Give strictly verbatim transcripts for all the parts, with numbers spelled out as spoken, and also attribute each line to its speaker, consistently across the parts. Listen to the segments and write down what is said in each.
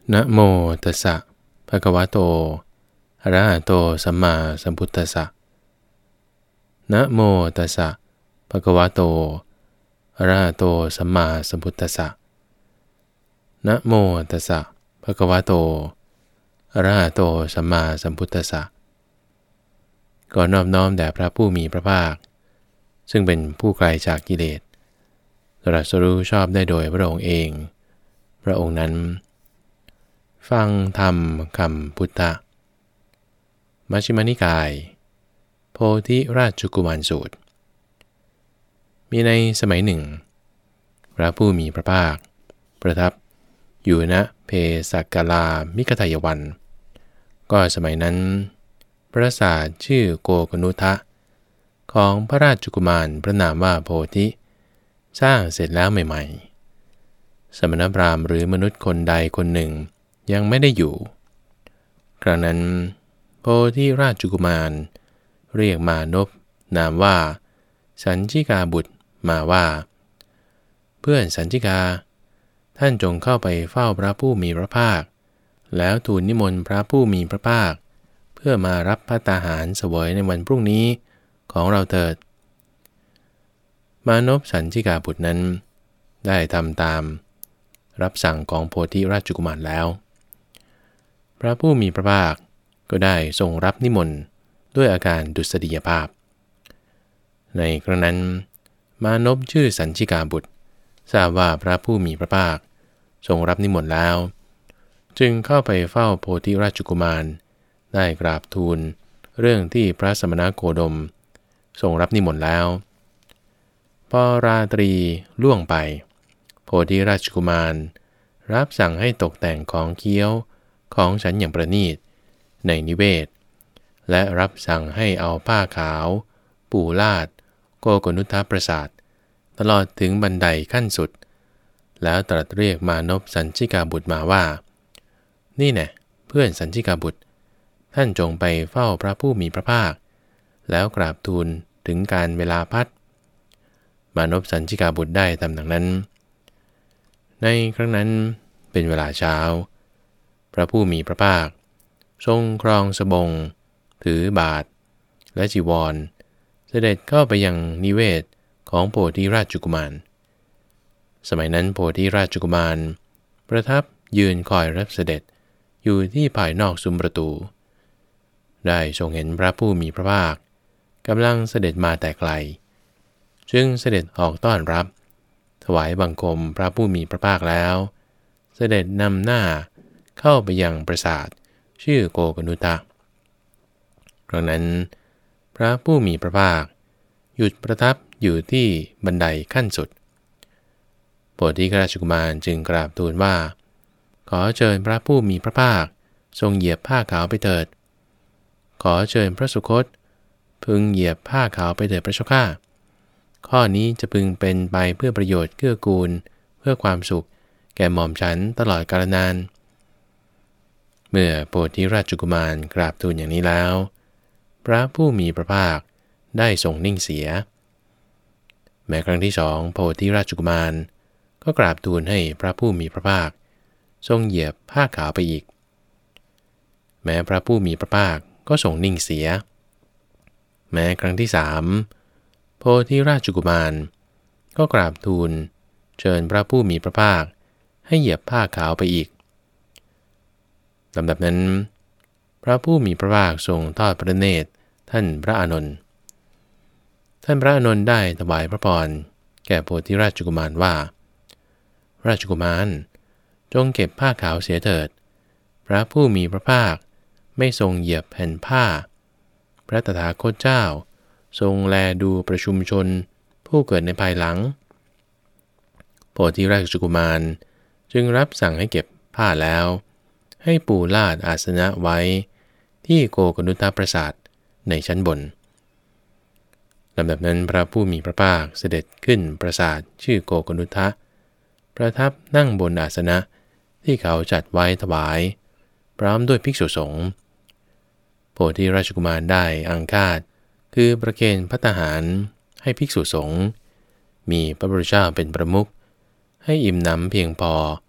Speaker 1: นะโมตัสสะภะคะวะโตอะระหะโตสัมมาสัมพุทธัสสะนะโมตัสสะภะคะวะโตอะระหะโตสัมมาสัมพุทธัสสะนะโมตัสสะภะคะวะโตอะระหะโตสัมมาสัมพุทธัสสะก่อนนอบน้อมแด่พระผู้มีพระภาคซึ่งเป็นผู้ไกลจากกิเลสตรัสรู้ชอบได้โดยพระองค์เองพระองค์นั้นฟังธรรมคำพุทธะมัชฌิมนิกายโพธิราชกุมารสูตรมีในสมัยหนึ่งพระผู้มีพระภาคประทับอยู่ณเพสักกลามิคทายวันก็สมัยนั้นปราสาทชื่อโกกนุทะของพระราชกุมารพระนามว่าโพธิสร้างเสร็จแล้วใหม่ๆสมณพราหมณ์หรือมนุษย์คนใดคนหนึ่งยังไม่ได้อยู่ครั้งนั้นโพธิราชกุมารเรียกมานพนามว่าสัญชิกาบุตรมาว่าเพื่อนสัญชิกาท่านจงเข้าไปเฝ้าพระผู้มีพระภาคแล้วทูลนิมนต์พระผู้มีพระภาคเพื่อมารับภัตตาหารเสวยในวันพรุ่งนี้ของเราเถิดมานพสัญชิกาบุตรนั้นได้ทำตามรับสั่งของโพธิราชกุมารแล้วพระผู้มีพระภาคก็ได้ทรงรับนิมนต์ด้วยอาการดุษฎียภาพในครั้งนั้นมานพชื่อสัญชิกาบุตรทราบว่าพระผู้มีพระภาคทรงรับนิมนต์แล้วจึงเข้าไปเฝ้าโพธิราชกุมารได้กราบทูลเรื่องที่พระสมณโคดมทรงรับนิมนต์แล้วพอราตรีล่วงไปโพธิราชกุมารรับสั่งให้ตกแต่งของเคี้ยวของฉันอย่างประณีตในนิเวศและรับสั่งให้เอาผ้าขาวปูลาดโกกนุทปราสาทตลอดถึงบันไดขั้นสุดแล้วตรัสเรียกมานพสัญชิกาบุตรมาว่านี่แน่เพื่อนสัญชิกาบุตรท่านจงไปเฝ้าพระผู้มีพระภาคแล้วกราบทูลถึงการเวลาพัดมานพสัญชิกาบุตรได้ตามดังนั้นในครั้งนั้นเป็นเวลาเช้าพระผู้มีพระภาคทรงครองสบงถือบาทและจีวรเสด็จเข้าไปยังนิเวศของโพธิราชกุมารสมัยนั้นโพธิราชกุมารประทับยืนคอยรับเสด็จอยู่ที่ภายนอกซุ้มประตูได้ทรงเห็นพระผู้มีพระภาคกำลังเสด็จมาแต่ไกลจึงเสด็จออกต้อนรับถวายบังคมพระผู้มีพระภาคแล้วเสด็จนำหน้าเข้าไปยังปราสาทชื่อโกกนุทะครั้งนั้นพระผู้มีพระภาคหยุดประทับอยู่ที่บันไดขั้นสุดโพธิราชกุมารจึงกราบทูลว่าขอเชิญพระผู้มีพระภาคทรงเหยียบผ้าขาวไปเถิดขอเชิญพระสุคตพึงเหยียบผ้าขาวไปเถิดพระเจ้าข้าข้อนี้จะพึงเป็นไปเพื่อประโยชน์เกื้อกูลเพื่อความสุขแก่หม่อมฉันตลอดกาลนานเมื่อโพธิราชกุมารกราบทูลอย่างนี้แล้วพระผู้มีพระภาคได้ทรงนิ่งเสียแม้ครั้งที่สองโพธิราชกุมารก็กราบทูลให้พระผู้มีพระภาคทรงเหยียบผ้าขาวไปอีกแม้พระผู้มีพระภาคก็ทรงนิ่งเสียแม้ครั้งที่สามโพธิราชกุมารก็กราบทูลเชิญพระผู้มีพระภาคให้เหยียบผ้าขาวไปอีกลำดับนั้นพระผู้มีพระภาคทรงทอดพระเนตรท่านพระอานนท์ท่านพระอานนท์ได้ถวายพระพรแก่โพธิราชกุมารว่าราชกุมารจงเก็บผ้าขาวเสียเถิดพระผู้มีพระภาคไม่ทรงเหยียบแผ่นผ้าพระตถาคตเจ้าทรงแลดูประชุมชนผู้เกิดในภายหลังโพธิราชกุมารจึงรับสั่งให้เก็บผ้าแล้วให้ปูลาดอาสนะไว้ที่โกกนุทปราสาทในชั้นบนลำดับนั้นพระผู้มีพระภาคเสด็จขึ้นปราสาทชื่อโกกนุทะประทับนั่งบนอาสนะที่เขาจัดไว้ถวายพร้อมด้วยภิกษุสงฆ์โพธิราชกุมารได้อังคาดคือประเคนภัตตาหารให้ภิกษุสงฆ์มีพระพุทธเจ้าเป็นประมุขให้อิ่มหนำเพียงพอ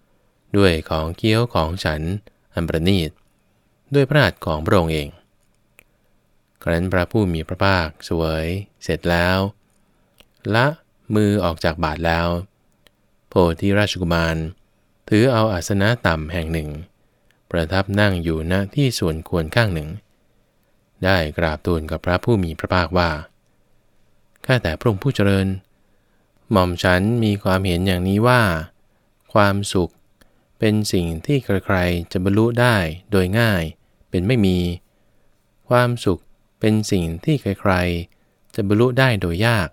Speaker 1: ด้วยของเคี้ยวของฉันอันประณีตด้วยพระหัตถ์ของพระองค์เองครั้นพระผู้มีพระภาคเสวยเสร็จแล้วละมือออกจากบาทแล้วโพธิราชกุมารถือเอาอาสนะต่ำแห่งหนึ่งประทับนั่งอยู่ณที่ส่วนควรข้างหนึ่งได้กราบทูลกับพระผู้มีพระภาคว่าข้าแต่พระองค์ผู้เจริญหม่อมฉันมีความเห็นอย่างนี้ว่าความสุขเป็นสิ่งที่ใครๆจะบรรลุได้โดยง่ายเป็นไม่มีความสุขเป็นสิ่งที่ใครๆจะบรรลุได้โดยยาก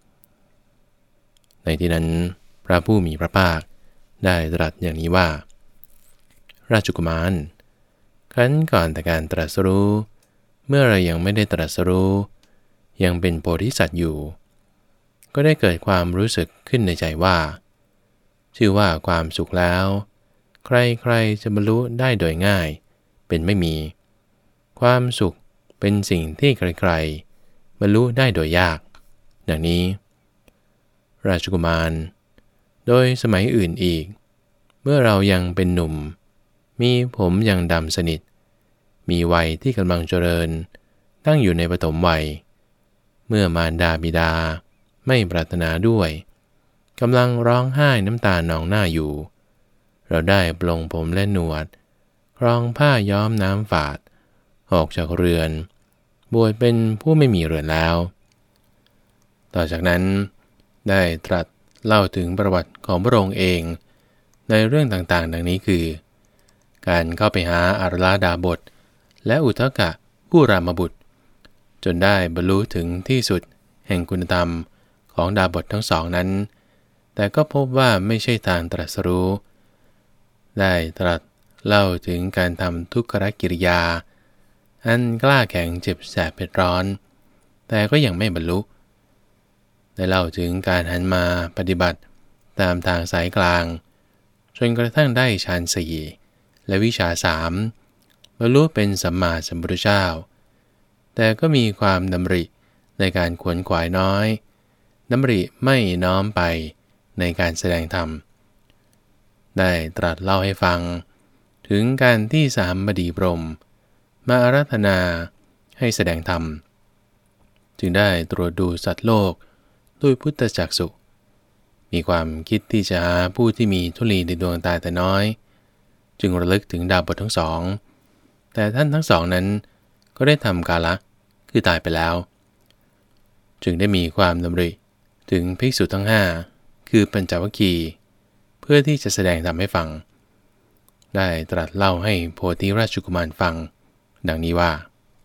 Speaker 1: ในที่นั้นพระผู้มีพระภาคได้ตรัสอย่างนี้ว่าราชกุมารครั้นก่อนแต่การตรัสรู้เมื่อเรายังไม่ได้ตรัสรู้ยังเป็นโพธิสัตว์อยู่ก็ได้เกิดความรู้สึกขึ้นในใจว่าชื่อว่าความสุขแล้วใครๆจะบรรลุได้โดยง่ายเป็นไม่มีความสุขเป็นสิ่งที่ใครๆบรรลุได้โดยยากดังนี้ราชกุมารโดยสมัยอื่นอีกเมื่อเรายังเป็นหนุ่มมีผมยังดำสนิทมีวัยที่กำลังเจริญตั้งอยู่ในปฐมวัยเมื่อมารดาบิดาไม่ปรารถนาด้วยกำลังร้องไห้น้ำตานองหน้าอยู่เราได้ปลงผมและหนวดครองผ้าย้อมน้ำฝาดออกจากเรือนบวชเป็นผู้ไม่มีเรือนแล้วต่อจากนั้นได้ตรัสเล่าถึงประวัติของพระองค์เองในเรื่องต่างๆดังนี้คือการเข้าไปหาอาราดาบทและอุทกะผู้รามบุตรจนได้บรรลุถึงที่สุดแห่งคุณธรรมของดาบททั้งสองนั้นแต่ก็พบว่าไม่ใช่ทางตรัสรู้ได้ตรัสเล่าถึงการทำทุกขกิริยาอันกล้าแข็งเจ็บแสบเผ็ดร้อนแต่ก็ยังไม่บรรลุได้เล่าถึงการหันมาปฏิบัติตามทางสายกลางจนกระทั่งได้ฌานสี่และวิชาสามบรรลุเป็นสัมมาสัมพุทธเจ้าแต่ก็มีความดำริในการขวนขวายน้อยดำริไม่น้อมไปในการแสดงธรรมได้ตรัสเล่าให้ฟังถึงการที่สามบดีพรหมมาอาราธนาให้แสดงธรรมจึงได้ตรวจดูสัตว์โลกด้วยพุทธจักษุมีความคิดที่จะหาผู้ที่มีธุลีในดวงตาแต่น้อยจึงระลึกถึงดาบททั้งสองแต่ท่านทั้งสองนั้นก็ได้ทำกาละคือตายไปแล้วจึงได้มีความดำริถึงภิกษุทั้งห้าคือปัญจวัคคีย์เพื่อที่จะแสดงธรรมให้ฟังได้ตรัสเล่าให้โพธิราชกุมารฟังดังนี้ว่า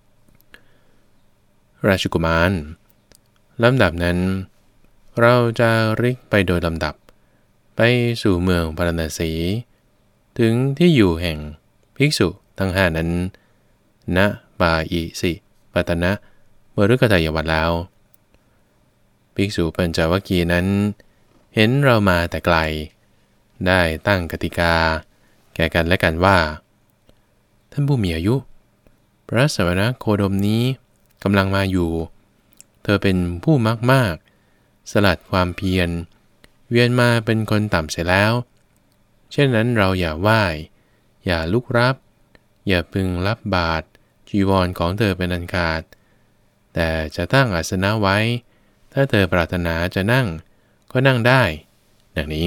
Speaker 1: ราชกุมารลำดับนั้นเราจะริกไปโดยลำดับไปสู่เมืองพาราณสีถึงที่อยู่แห่งภิกษุทั้งห้านั้นณปาอิสิปตนะมฤคทายวันแล้วภิกษุปัญจวัคคีย์นั้นเห็นเรามาแต่ไกลได้ตั้งกติกาแก่กันและกันว่าท่านผู้มีอายุพระสมณโคดมนี้กำลังมาอยู่เธอเป็นผู้มากมากสลัดความเพียรเวียนมาเป็นคนต่ำเสียแล้วเช่นนั้นเราอย่าไหว้อย่าลุกรับอย่าพึงรับบาตรจีวรของเธอเป็นอันขาดแต่จะตั้งอาสนะไว้ถ้าเธอปรารถนาจะนั่งก็นั่งได้ดังนี้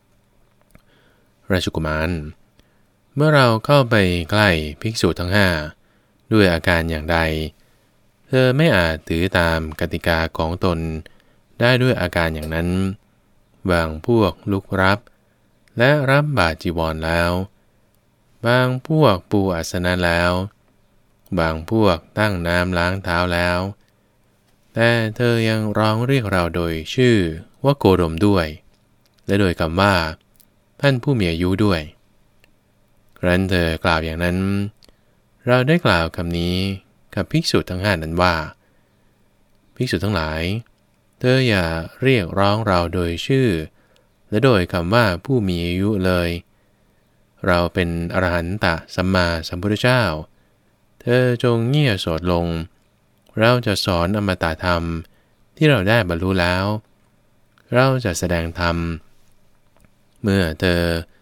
Speaker 1: ราชกุมารเมื่อเราเข้าไปใกล้ภิกษุทั้งห้าด้วยอาการอย่างใดเธอไม่อาจถือตามกติกาของตนได้ด้วยอาการอย่างนั้นบางพวกลุกรับและรับบาตรจีวรแล้วบางพวกปูอาสนะแล้วบางพวกตั้งน้ำล้างเท้าแล้วแต่เธอยังร้องเรียกเราโดยชื่อว่าโคดมด้วยและโดยคำว่าท่านผู้มีอายุด้วยครั้นเธอกล่าวอย่างนั้นเราได้กล่าวคำนี้กับภิกษุทั้งห้านั้นว่าภิกษุทั้งหลายเธออย่าเรียกร้องเราโดยชื่อและโดยคำว่าผู้มีอายุเลยเราเป็นอรหันตสัมมาสัมพุทธเจ้าเธอจงเงี่ยโสดลงเราจะสอนอมตะธรรมที่เราได้บรรลุแล้วเราจะแสดงธรรมเมื่อเธอ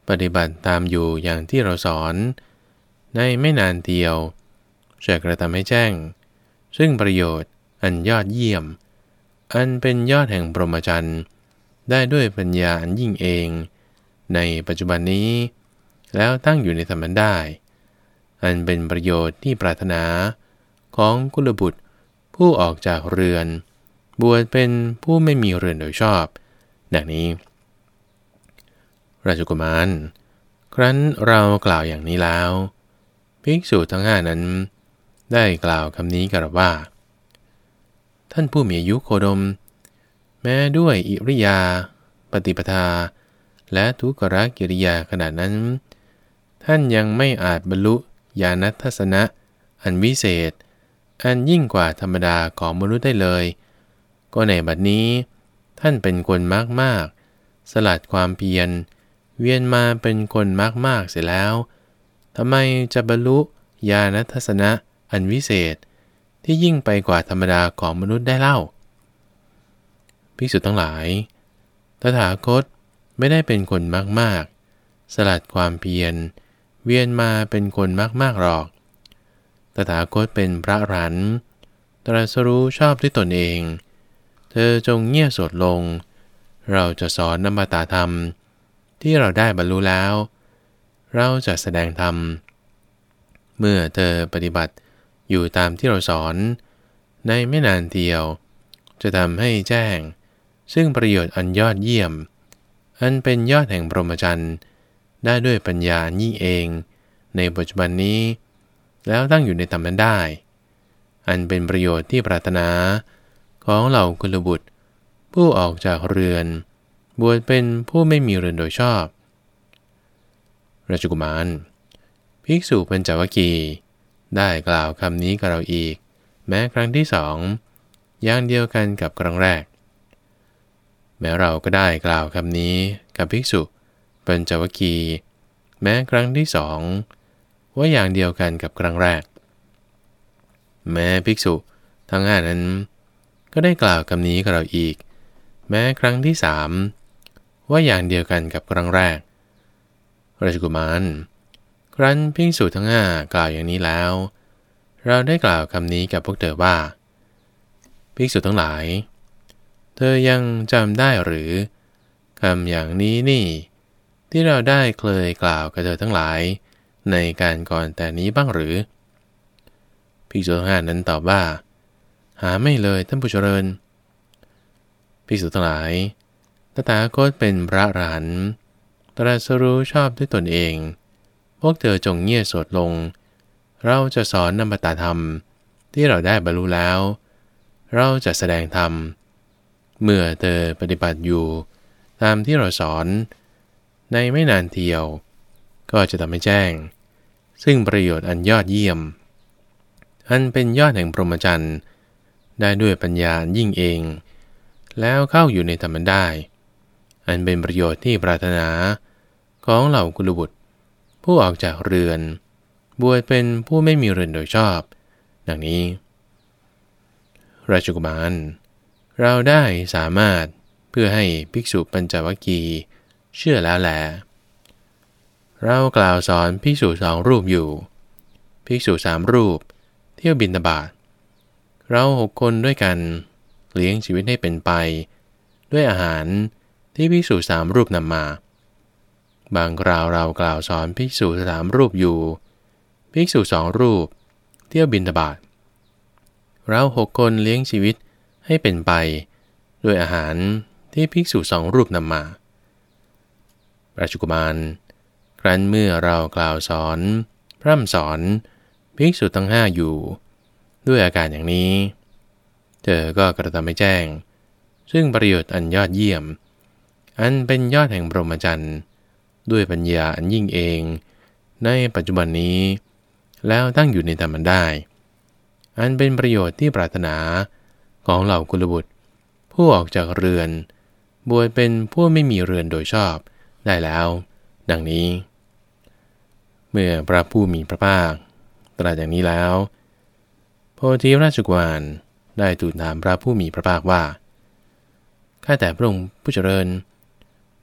Speaker 1: ปฏิบัติตามอยู่อย่างที่เราสอนในไม่นานเดียวจะกระทำให้แจ้งซึ่งประโยชน์อันยอดเยี่ยมอันเป็นยอดแห่งพรหมจรรย์ได้ด้วยปัญญาอันยิ่งเองในปัจจุบันนี้แล้วตั้งอยู่ในธรรมได้อันเป็นประโยชน์ที่ปรารถนาของกุลบุตรผู้ออกจากเรือนบวชเป็นผู้ไม่มีเรือนโดยชอบดังนี้ราชกุมารครั้นเรากล่าวอย่างนี้แล้วภิกษุทั้งห้านั้นได้กล่าวคำนี้กับว่าท่านผู้มีอายุโคดมแม้ด้วยอิริยาปฏิปทาและทุกขกิริยาขนาดนั้นท่านยังไม่อาจบรรลุญาณทัศนะอันวิเศษอันยิ่งกว่าธรรมดาของมนุษย์ได้เลยก็ในบัดนี้ท่านเป็นคนมากมากสลัดความเพียรเวียนมาเป็นคนมากมากเสร็จแล้วทำไมจะบรรลุญาณทัศนะอันวิเศษที่ยิ่งไปกว่าธรรมดาของมนุษย์ได้เล่าภิกษุทั้งหลายตถาคตไม่ได้เป็นคนมากๆสลัดความเพียรเวียนมาเป็นคนมากๆหรอกตถาคตเป็นพระอรหันต์ตรัสรู้ชอบด้วยตนเองเธอจงเงี่ยโสดลงเราจะสอนอมตะธรรมที่เราได้บรรลุแล้วเราจะแสดงธรรมเมื่อเธอปฏิบัติอยู่ตามที่เราสอนในไม่นานเดียวจะทำให้แจ้งซึ่งประโยชน์อันยอดเยี่ยมอันเป็นยอดแห่งพรหมจรรย์ได้ด้วยปัญญายิ่งเองในปัจจุบันนี้แล้วตั้งอยู่ในธรรมนั้นได้อันเป็นประโยชน์ที่ปรารถนาของเหล่ากุลบุตรผู้ออกจากเรือนบวชเป็นผู้ไม่มีเรือนโดยชอบราชกุมารภิกษุปัญจวัคคีย์ได้กล่าวคำนี้กับเราอีกแม้ครั้งที่สองอย่างเดียวกันกับครั้งแรกแม้เราก็ได้กล่าวคำนี้กับภิกษุปัญจวัคคีย์แม้ครั้งที่สองว่าอย่างเดียวกันกับครั้งแรกแม้ภิกษุทั้งห้านั้นก็ได้กล่าวคำนี้กับเราอีกแม้ครั้งที่สามว่าอย่างเดียวกันกับครั้งแรกราชกุมารครั้นภิกษุทั้งห้ากล่าวอย่างนี้แล้วเราได้กล่าวคำนี้กับพวกเธอว่าภิกษุทั้งหลายเธอยังจำได้หรือคำอย่างนี้นี่ที่เราได้เคยกล่าวกับเธอทั้งหลายในการก่อนแต่นี้บ้างหรือภิกษุทั้งห้านั้นตอบว่าหาไม่เลยท่านผู้เจริญภิกษุทั้งหลายตถาคตเป็นพระอรหันต์ตรัสรู้ชอบด้วยตนเองพวกเธอจงเงี่ยโสดลงเราจะสอนอมตะธรรมที่เราได้บรรลุแล้วเราจะแสดงธรรมเมื่อเธอปฏิบัติอยู่ตามที่เราสอนในไม่นานเทียวก็จะทำให้แจ้งซึ่งประโยชน์อันยอดเยี่ยมอันเป็นยอดแห่งพรหมจรรย์ได้ด้วยปัญญายิ่งเองแล้วเข้าอยู่ในธรรมได้อันเป็นประโยชน์ที่ปรารถนาของเหล่ากุลบุตรผู้ออกจากเรือนบวชเป็นผู้ไม่มีเรือนโดยชอบดังนี้ราชกุมารเราได้สามารถเพื่อให้ภิกษุปัญจวัคคีย์เชื่อแล้วแลเรากล่าวสอนภิกษุสองรูปอยู่ภิกษุสามรูปเที่ยวบิณฑบาตเราหกคนด้วยกันเลี้ยงชีวิตให้เป็นไปด้วยอาหารที่ภิกษุสามรูปนำมาบางคราวเรากล่าวสอนภิกษุสามรูปอยู่ภิกษุสองรูปเที่ยวบิณฑบาตเราหกคนเลี้ยงชีวิตให้เป็นไปด้วยอาหารที่ภิกษุสองรูปนำมาราชกุมารครั้นเมื่อเรากล่าวสอนพร่ำสอนภิกษุทั้งห้าอยู่ด้วยอาการอย่างนี้เธอก็กระทำให้แจ้งซึ่งประโยชน์อันยอดเยี่ยมอันเป็นยอดแห่งพรหมจรรย์ด้วยปัญญาอันยิ่งเองในปัจจุบันนี้แล้วตั้งอยู่ในธรรมได้อันเป็นประโยชน์ที่ปรารถนาของเหล่ากุลบุตรผู้ออกจากเรือนบวชเป็นผู้ไม่มีเรือนโดยชอบได้แล้วดังนี้เมื่อพระผู้มีพระภาคตรัสอย่างนี้แล้วโพธิราชกุมารได้ทูลถามพระผู้มีพระภาคว่าข้าแต่พระองค์ผู้เจริญ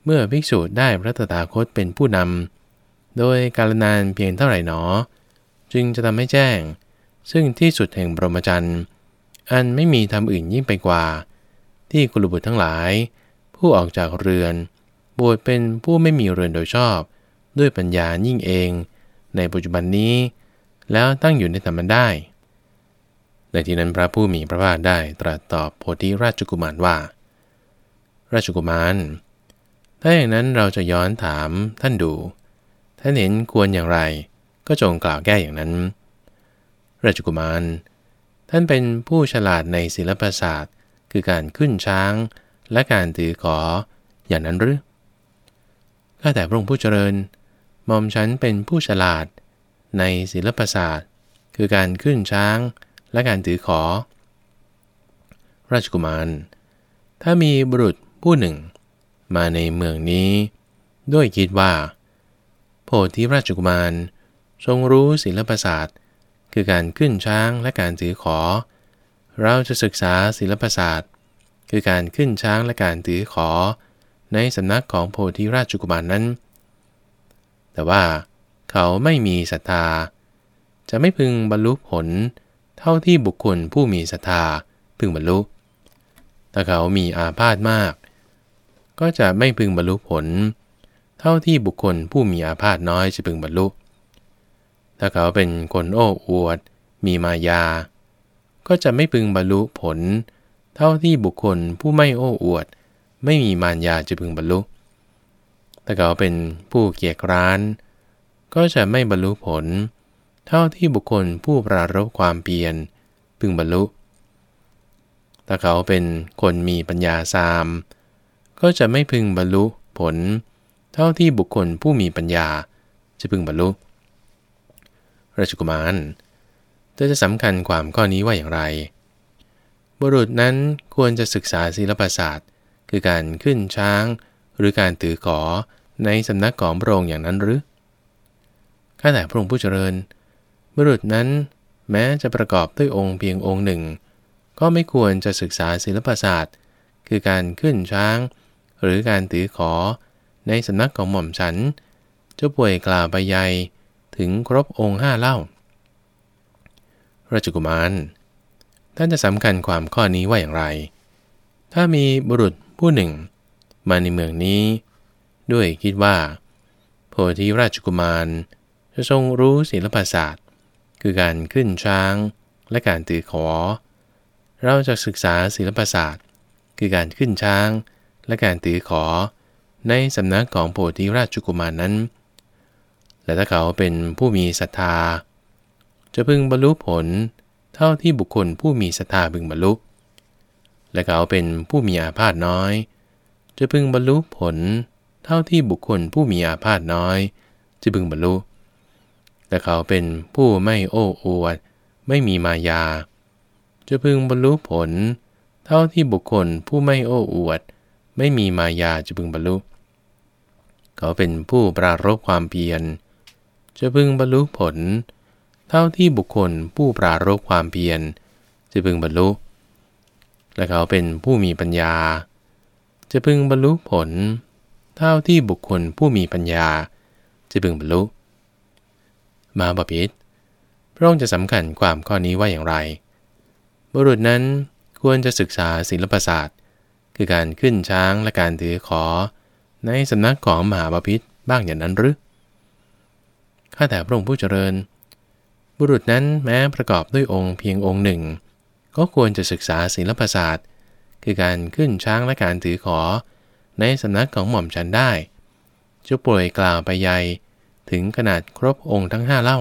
Speaker 1: เมื่อภิกษุได้พระตถาคตเป็นผู้นำโดยกาลนานเพียงเท่าไหร่หนอจึงจะทำให้แจ้งซึ่งที่สุดแห่งพรหมจรรย์อันไม่มีธรรมอื่นยิ่งไปกว่าที่กุลบุตรทั้งหลายผู้ออกจากเรือนบวชเป็นผู้ไม่มีเรือนโดยชอบด้วยปัญญายิ่งเองในปัจจุบันนี้แล้วตั้งอยู่ในธรรมได้ในที่นั้นพระผู้มีพระภาคได้ตรัสตอบโพธิราชกุมารว่าราชกุมารถ้าอย่างนั้นเราจะย้อนถามท่านดูท่านเห็นควรอย่างไรก็จงกล่าวแก้อย่างนั้นราชกุมารท่านเป็นผู้ฉลาดในศิลปศาสตร์คือการขึ้นช้างและการถือขออย่างนั้นหรือข้าแต่พระองค์ผู้เจริญหม่อมฉันเป็นผู้ฉลาดในศิลปศาสตร์คือการขึ้นช้างและการถือขอราชกุมารถ้ามีบุรุษผู้หนึ่งมาในเมืองนี้ด้วยคิดว่าโพธิราชกุมารทรงรู้ศิลปศาสตร์คือการขึ้นช้างและการถือขอเราจะศึกษาศิลปศาสตร์คือการขึ้นช้างและการถือขอในสำนักของโพธิราชกุมารนั้นแต่ว่าเขาไม่มีศรัทธาจะไม่พึงบรรลุผลเท่าที่บุคคลผู้มีศรัทธาพึงบรรลุถ้าเขามีอาพาธมากก็จะไม่พึงบรรลุผลเท่าที่บุคคลผู้มีอาพาธน้อยจะพึงบรรลุถ้าเขาเป็นคนโอ้อวดมีมายาก็จะไม่พึงบรรลุผลเท่าที่บุคคลผู้ไม่โอ้อวดไม่มีมารยาจะพึงบรรลุถ้าเขาเป็นผู้เกียจคร้านก็จะไม่บรรลุผลเท่าที่บุคคลผู้ปรารภความเพียรพึงบรรลุถ้าเขาเป็นคนมีปัญญาสามก็จะไม่พึงบรรลุผลเท่าที่บุคคลผู้มีปัญญาจะพึงบรรลุราชกุมารจะจะสำคัญความข้อนี้ว่าอย่างไรบุรุษนั้นควรจะศึกษาศิลปศาสตร์คือการขึ้นช้างหรือการถือขอในสำนักของพระองค์อย่างนั้นหรือข้าแต่พระองค์ผู้เจริญบุรุษนั้นแม้จะประกอบด้วยองค์เพียงองค์หนึ่งก็ไม่ควรจะศึกษาศิลปศาสตร์คือการขึ้นช้างหรือการถือขอในสำนักของหม่อมฉันจะป่วยกล่าวไปยัยถึงครบองค์ห้าเล่าราชกุมารท่านจะสำคัญความข้อนี้ว่าอย่างไรถ้ามีบุรุษผู้หนึ่งมาในเมืองนี้ด้วยคิดว่าโพธิราชกุมารจะทรงรู้ศิลปศาสตร์คือการขึ้นช้างและการถือขอเราจะศึกษาศิลปศาสตร์คือการขึ้นช้างและการถือขอในสำนักของโพธิราชกุมารนั้นและถ้าเขาเป็นผู้มีศรัทธาจะพึงบรรลุผลเท่าที่บุคคลผู้มีศรัทธาพึงบรรลุและเขาเป็นผู้มีอาพาธน้อยจะพึงบรรลุผลเท่าที่บุคคลผู้มีอาพาธน้อยจะพึงบรรลุแต่เขาเป็นผู้ไม่โอ้อวดไม่มีมายาจะพึงบรรลุผลเท่าที่บุคคลผู้ไม่โอ้อวดไม่มีมายาจะพึงบรรลุเขาเป็นผู้ปรารภความเพียรจะพึงบรรลุผลเท่าที่บุคคลผู้ปรารภความเพียรจะพึงบรรลุและเขาเป็นผู้มีปัญญาจะพึงบรรลุผลเท่าที่บุคคลผู้มีปัญญาจะพึงบรรลุมาบพิตรพระองค์จะสำคัญความข้อนี้ว่าอย่างไรบุรุษนั้นควรจะศึกษาศิลปศาสตร์คือการขึ้นช้างและการถือขอในสำนักของมหาบพิตรบ้างอย่างนั้นหรือข้าแต่พระองค์ผู้เจริญบุรุษนั้นแม้ประกอบด้วยองค์เพียงองค์หนึ่งก็ควรจะศึกษาศิลปศาสตร์คือการขึ้นช้างและการถือขอในสำนักของหม่อมฉันได้จะป่วยกล่าวไปยัยถึงขนาดครบองค์ทั้งห้าเล่า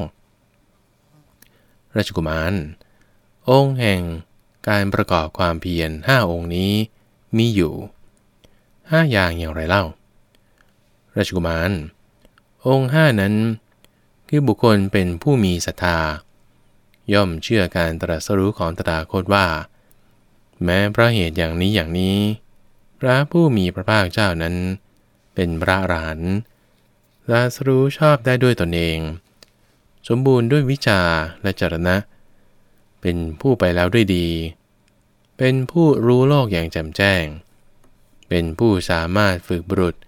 Speaker 1: ราชกุมารองค์แห่งการประกอบความเพียรห้าองค์นี้มีอยู่ห้าอย่างอย่างไรเล่าราชกุมารองค์ห้านั้นคือบุคคลเป็นผู้มีศรัทธาย่อมเชื่อการตรัสรู้ของตถาคตว่าแม้เพราะเหตุอย่างนี้อย่างนี้พระผู้มีพระภาคเจ้านั้นเป็นพระอรหันต์ตรัสรู้ชอบได้ด้วยตนเองสมบูรณ์ด้วยวิชาและจรณะเป็นผู้ไปแล้วด้วยดีเป็นผู้รู้โลกอย่างแจ่มแจ้งเป็นผู้สามารถฝึกบุรุษ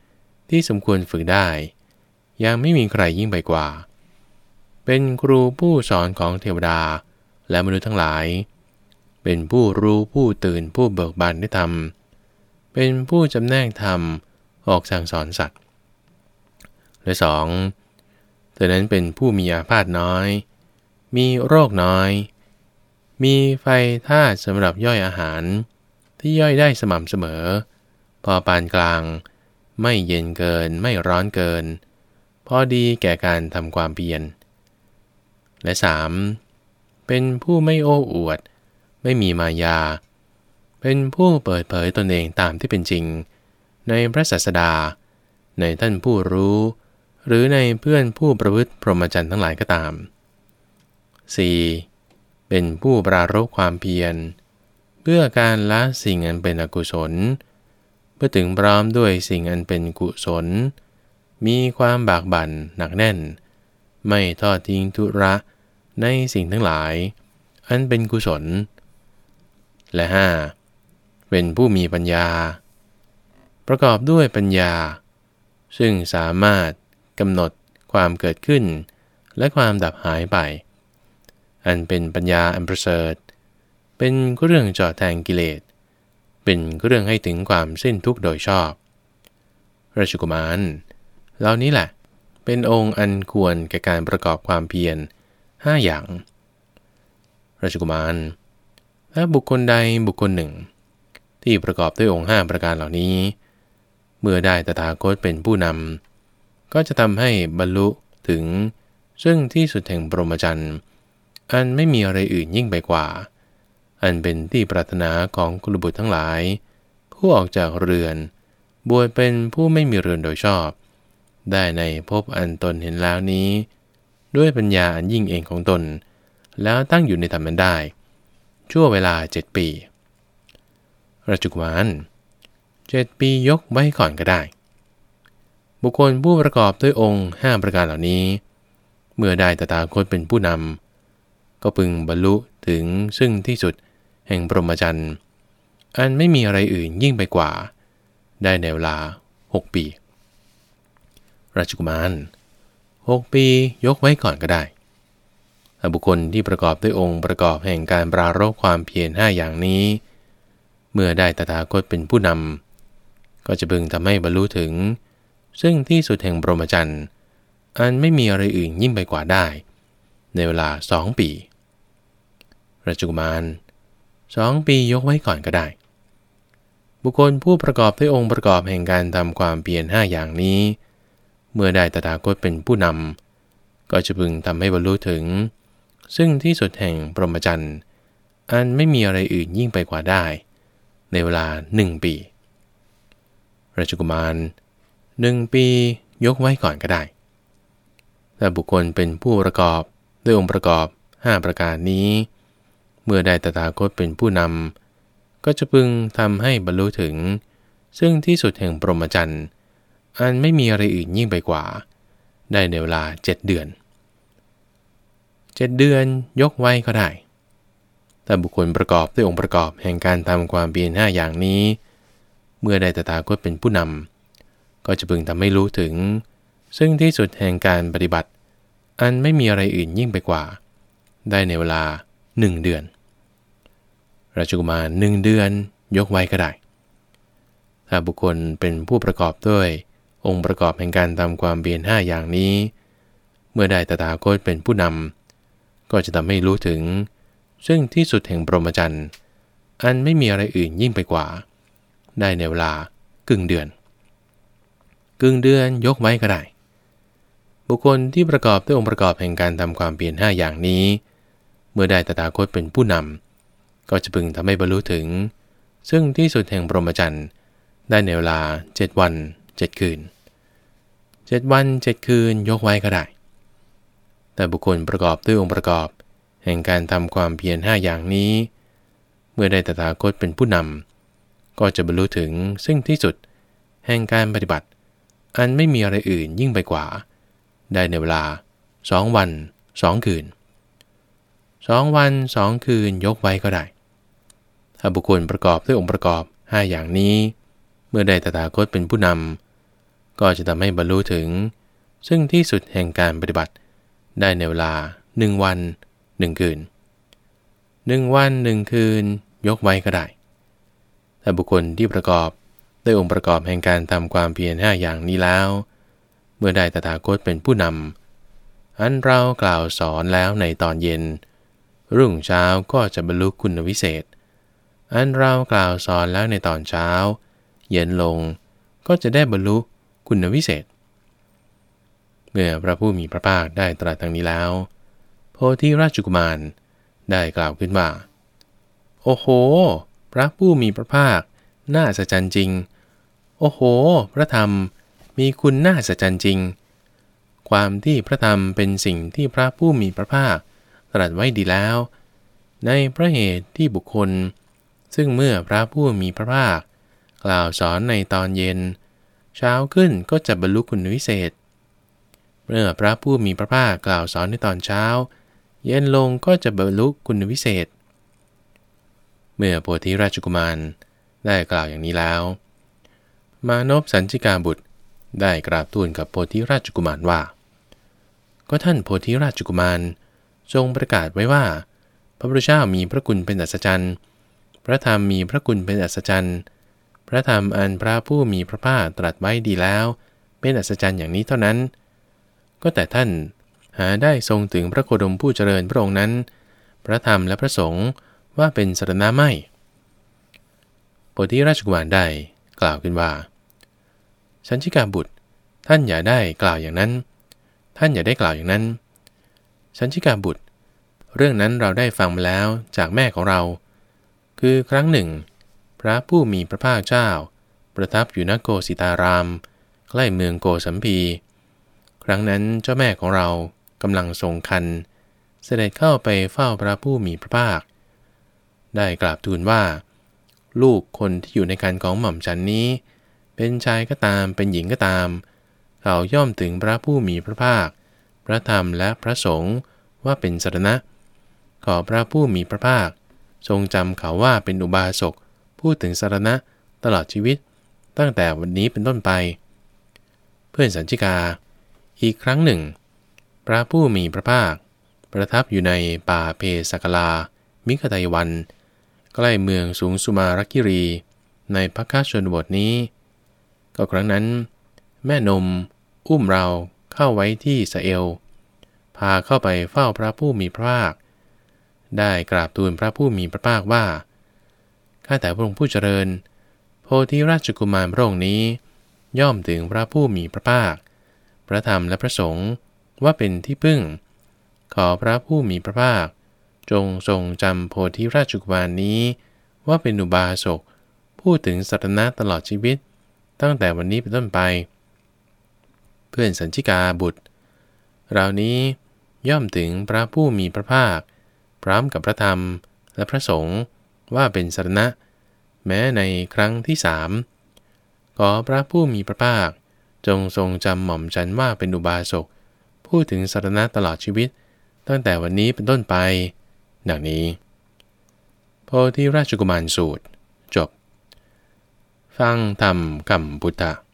Speaker 1: ที่สมควรฝึกได้ยังไม่มีใครยิ่งไปกว่าเป็นครูผู้สอนของเทวดาและมนุษย์ทั้งหลายเป็นผู้รู้ผู้ตื่นผู้เบิกบานด้วยธรรมเป็นผู้จำแนกธรรมออกสั่งสอนสัตว์และสองเธอนั้นเป็นผู้มีอาพาธน้อยมีโรคน้อยมีไฟธาตุสำหรับย่อยอาหารที่ย่อยได้สม่ำเสมอพอปานกลางไม่เย็นเกินไม่ร้อนเกินพอดีแก่การทำความเพียรและสามเป็นผู้ไม่โอ้อวดไม่มีมายาเป็นผู้เปิดเผยตนเองตามที่เป็นจริงในพระศาสดาในท่านผู้รู้หรือในเพื่อนผู้ประพฤติพรหมจรรย์ทั้งหลายก็ตาม สี่. เป็นผู้ปรารภความเพียรเพื่อการละสิ่งอันเป็นอกุศลเพื่อถึงพร้อมด้วยสิ่งอันเป็นกุศลมีความบากบั่นหนักแน่นไม่ทอดทิ้งธุระในสิ่งทั้งหลายอันเป็นกุศลและห้าเป็นผู้มีปัญญาประกอบด้วยปัญญาซึ่งสามารถกำหนดความเกิดขึ้นและความดับหายไปอันเป็นปัญญาอันประเสริฐเป็นเรื่องเจาะแทงกิเลสเป็นเรื่องให้ถึงความสิ้นทุกข์โดยชอบราชกุมารเหล่านี้แหละเป็นองค์อันควรแก่การประกอบความเพียรห้าอย่างราชกุมารถ้าบุคคลใดบุคคลหนึ่งที่ประกอบด้วยองค์ห้าประการเหล่านี้เมื่อได้ตถาคตเป็นผู้นำก็จะทำให้บรรลุถึงซึ่งที่สุดแห่งพรหมจรรย์อันไม่มีอะไรอื่นยิ่งไปกว่าอันเป็นที่ปรารถนาของกุลบุตรทั้งหลายผู้ออกจากเรือนบวชเป็นผู้ไม่มีเรือนโดยชอบได้ในภพอันตนเห็นแล้วนี้ด้วยปัญญาอันยิ่งเองของตนแล้วตั้งอยู่ในธรรมนั้นได้ชั่วเวลาเจ็ดปีราชกุมารเจ็ดปียกไว้ก่อนก็ได้บุคคลผู้ประกอบด้วยองค์ห้าประการเหล่านี้เมื่อได้ตถาคตเป็นผู้นำก็พึงบรรลุถึงซึ่งที่สุดแห่งพรหมจรรย์อันไม่มีอะไรอื่นยิ่งไปกว่าได้ในเวลาหกปีราชกุมารหกปียกไว้ก่อนก็ได้ถ้าบุคคลที่ประกอบด้วยองค์ประกอบแห่งการปรารภความเพียรห้าอย่างนี้เมื่อได้ตถาคตเป็นผู้นำก็จะพึงทำให้บรรลุถึงซึ่งที่สุดแห่งพรหมจรรย์อันไม่มีอะไรอื่นยิ่งไปกว่าได้ในเวลาสองปีราชกุมารสองปียกไว้ก่อนก็ได้บุคคลผู้ประกอบด้วยองค์ประกอบแห่งการทำความเพียรห้าอย่างนี้เมื่อได้ตถาคตเป็นผู้นำก็จะพึงทำให้บรรลุถึงซึ่งที่สุดแห่งพรหมจรรย์อันไม่มีอะไรอื่นยิ่งไปกว่าได้ในเวลาหนึ่งปีราชกุมารหนึ่งปียกไว้ก่อนก็ได้ถ้าบุคคลเป็นผู้ประกอบด้วยองค์ประกอบห้าประการนี้เมื่อได้ตถาคตเป็นผู้นำก็จะพึงทำให้บรรลุถึงซึ่งที่สุดแห่งพรหมจรรย์อันไม่มีอะไรอื่นยิ่งไปกว่าได้ในเวลาเจ็ดเดือนเจ็ดเดือนยกไว้ก็ได้แต่บุคคลประกอบด้วยองค์ประกอบแห่งการทำความเพียรห้าอย่างนี้เมื่อได้ตถาคตเป็นผู้นำก็จะพึงทำให้รู้ถึงซึ่งที่สุดแห่งการปฏิบัติอันไม่มีอะไรอื่นยิ่งไปกว่าได้ในเวลาหนึ่งเดือนราชกุมารหนึ่งเดือนยกไว้ก็ได้ถ้าบุคคลเป็นผู้ประกอบด้วยองค์ประกอบแห่งการทำความเพียรห้าอย่างนี้เมื่อได้ตถาคตเป็นผู้นำก็จะทำให้รู้ถึงซึ่งที่สุดแห่งพรหมจรรย์อันไม่มีอะไรอื่นยิ่งไปกว่าได้ในเวลากึ่งเดือนกึ่งเดือนยกไว้ก็ได้บุคคลที่ประกอบด้วยองค์ประกอบแห่งการทำความเพียรห้าอย่างนี้เมื่อได้ตถาคตเป็นผู้นำก็จะพึงทำให้บรรลุถึงซึ่งที่สุดแห่งพรหมจรรย์ได้ในเวลาเจ็ดวันเจ็ดคืนเจ็ดวันเจ็ดคืนยกไว้ก็ได้แต่บุคคลประกอบด้วยองค์ประกอบแห่งการทำความเพียรห้าอย่างนี้เมื่อได้ตถาคตเป็นผู้นำก็จะบรรลุถึงซึ่งที่สุดแห่งการปฏิบัติอันไม่มีอะไรอื่นยิ่งไปกว่าได้ในเวลาสองวันสองคืนสองวันสองคืนยกไว้ก็ได้ถ้าบุคคลประกอบด้วยองค์ประกอบห้าอย่างนี้เมื่อได้ตถาคตเป็นผู้นำก็จะทำให้บรรลุถึงซึ่งที่สุดแห่งการปฏิบัติได้ในเวลาหนึ่งวันหนึ่งคืนหนึ่งวันหนึ่งคืนยกไว้ก็ได้แต่บุคคลที่ประกอบด้วยองค์ประกอบแห่งการทำความเพียรห้าอย่างนี้แล้วเมื่อได้ตถาคตเป็นผู้นำอันเรากล่าวสอนแล้วในตอนเย็นรุ่งเช้าก็จะบรรลุคุณวิเศษอันเรากล่าวสอนแล้วในตอนเช้าเย็นลงก็จะได้บรรลุคุณวิเศษเมื่อพระผู้มีพระภาคได้ตรัสดังนี้แล้วโพธิราชกุมารได้กล่าวขึ้นว่าโอ้โหพระผู้มีพระภาคน่าอัศจรรย์จริงโอ้โหพระธรรมมีคุณน่าอัศจรรย์จริงความที่พระธรรมเป็นสิ่งที่พระผู้มีพระภาคตรัสไว้ดีแล้วในพระเหตุที่บุคคลซึ่งเมื่อพระผู้มีพระภาคกล่าวสอนในตอนเย็นเช้าขึ้นก็จะบรรลุคุณวิเศษเมื่อพระผู้มีพระภาคกล่าวสอนในตอนเช้าเย็นลงก็จะบรรลุคุณวิเศษเมื่อโพธิราชกุมารได้กล่าวอย่างนี้แล้วมานพสัญชิกาบุตรได้กราบทูลกับโพธิราชกุมารว่าก็ท่านโพธิราชกุมารทรงประกาศไว้ว่าพระพุทธเจ้ามีพระคุณเป็นอัศจรรย์พระธรรมมีพระคุณเป็นอัศจรรย์พระธรรมอันพระผู้มีพระภาคตรัสไว้ดีแล้วเป็นอัศจรรย์อย่างนี้เท่านั้นก็แต่ท่านหาได้ทรงถึงพระโคดมผู้เจริญพระองค์นั้นพระธรรมและพระสงฆ์ว่าเป็นสรณะไม่โพธิราชกุมารได้กล่าวขึ้นว่าสัญชิกาบุตรท่านอย่าได้กล่าวอย่างนั้นท่านอย่าได้กล่าวอย่างนั้นสัญชิกาบุตรเรื่องนั้นเราได้ฟังมาแล้วจากแม่ของเราคือครั้งหนึ่งพระผู้มีพระภาคเจ้าประทับอยู่ณโกสิตารามใกล้เมืองโกสัมพีครั้งนั้นเจ้าแม่ของเรากำลังทรงครรภ์เสด็จเข้าไปเฝ้าพระผู้มีพระภาคได้กราบทูลว่าลูกคนที่อยู่ในครรภ์ของหม่อมฉันนี้เป็นชายก็ตามเป็นหญิงก็ตามเขาย่อมถึงพระผู้มีพระภาคพระธรรมและพระสงฆ์ว่าเป็นสรณะขอพระผู้มีพระภาคทรงจำเขาว่าเป็นอุบาสกพูดถึงสรณะตลอดชีวิตตั้งแต่วันนี้เป็นต้นไปเพื่อนสัญชิกาอีกครั้งหนึ่งพระผู้มีพระภาคประทับอยู่ในป่าเพสักลามิคทายวันใกล้เมืองสูงสุมารคิรีในภคชนบทนี้ก็ครั้งนั้นแม่นมอุ้มเราเข้าไว้ที่สะเอวพาเข้าไปเฝ้าพระผู้มีพระภาคได้กราบทูลพระผู้มีพระภาคว่าข้าแต่พระองค์ผู้เจริญโพธิราชกุมารพระองค์นี้ย่อมถึงพระผู้มีพระภาคพระธรรมและพระสงฆ์ว่าเป็นที่พึ่งขอพระผู้มีพระภาคจงทรงจำโพธิราชกุมารนี้ว่าเป็นอุบาสกพูดถึงสรณะตลอดชีวิตตั้งแต่วันนี้เป็นต้นไปเพื่อนสัญชิกาบุตรเรานี้ย่อมถึงพระผู้มีพระภาคพร้อมกับพระธรรมและพระสงฆ์ว่าเป็นสรณะแม้ในครั้งที่สามขอพระผู้มีพระภาคจงทรงจำหม่อมฉันว่าเป็นอุบาสกพูดถึงสรณะตลอดชีวิตตั้งแต่วันนี้เป็นต้นไปดังนี้โพธิราชกุมารสูตรจบฟังธรรมคำพุทธ